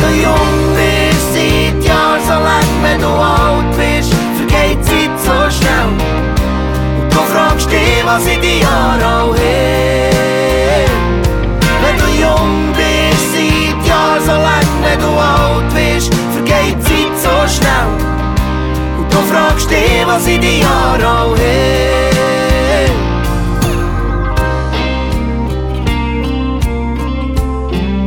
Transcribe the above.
du jung bist, sieht Jahr so lang, wenn du alt bist, vergeht Zeit so schnell. Und du fragst dich, was in die Jahre auch her. Wenn du jung bist, sieht Jahr so lang, wenn du alt bist, vergeht Zeit so schnell. Und du fragst dich, was in die Jahre auch her.